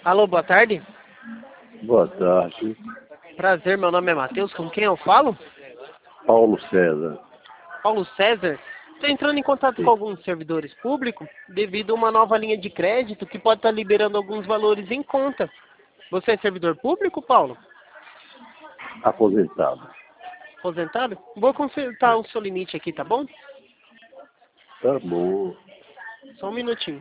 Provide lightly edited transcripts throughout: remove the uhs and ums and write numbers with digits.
Alô, boa tarde. Boa tarde. Prazer, meu nome é Matheus. Com quem eu falo? Paulo César. Paulo César. Estou entrando em contato com Sim. alguns servidores públicos devido a uma nova linha de crédito que pode estar liberando alguns valores em conta. Você é servidor público, Paulo? Aposentado. Aposentado? Vou consultar o seu limite aqui, tá bom? Tá bom. Só um minutinho.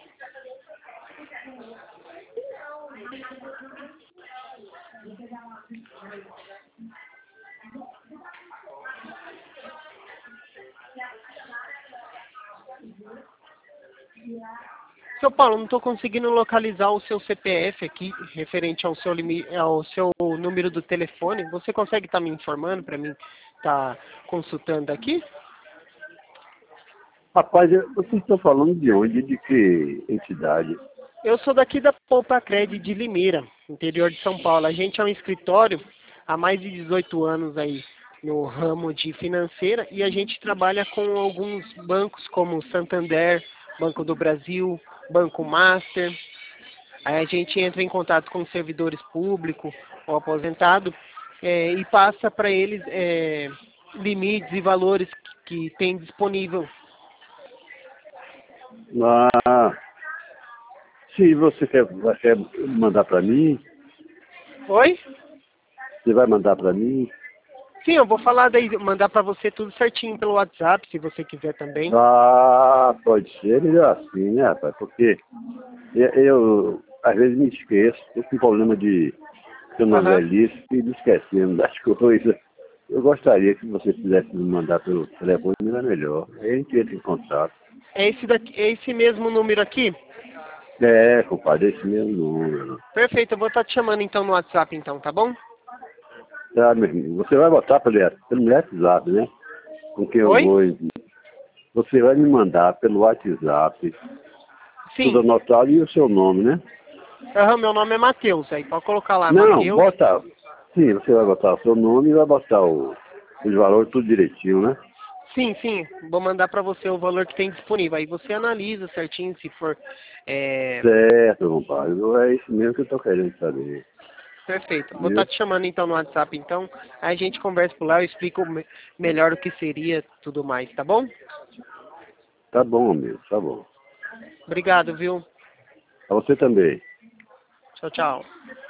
Seu Paulo, não estou conseguindo localizar o seu CPF aqui, referente ao seu limite, ao seu número do telefone. Você consegue estar me informando para mim estar consultando aqui? Rapaz, vocês estão falando de onde? De que entidade? Eu sou daqui da Poupa Cred de Limeira, interior de São Paulo. A gente é um escritório há mais de 18 anos aí no ramo de financeira e a gente trabalha com alguns bancos como Santander, Banco do Brasil, Banco Master. Aí a gente entra em contato com servidores públicos ou aposentado e passa para eles limites e valores que tem disponível. Ah, se você quer mandar para mim, Oi? você vai mandar para mim? Sim, eu vou falar daí, mandar para você tudo certinho pelo WhatsApp, se você quiser também. Ah, pode ser melhor assim, né, rapaz? Porque eu às vezes me esqueço. Eu tenho problema de ser uma Aham. velhice e me esquecendo das coisas. Eu gostaria que você pudesse me mandar pelo telefone, era melhor. Aí a gente entra em contato. É esse mesmo número aqui? É, compadre, esse mesmo número. Perfeito, eu vou estar te chamando então no WhatsApp então, tá bom? Tá, meu irmão. Você vai botar pelo meu WhatsApp, né? Com quem eu Oi? vou. Você vai me mandar pelo WhatsApp. Tudo Sim. anotado e o seu nome, né? Aham, meu nome é Matheus, aí pode colocar lá, Não, Matheus. bota. Sim, você vai botar o seu nome e vai botar os valores tudo direitinho, né? Sim, sim, vou mandar para você o valor que tem disponível. Aí você analisa certinho se for. Certo, compadre. É isso mesmo que eu tô querendo saber. Perfeito. Vou estar Viu? te chamando então no WhatsApp então. Aí a gente conversa por lá, eu explico melhor o que seria tudo mais, tá bom? Tá bom, amigo, tá bom. Obrigado, viu? Pra você também. Tchau, tchau.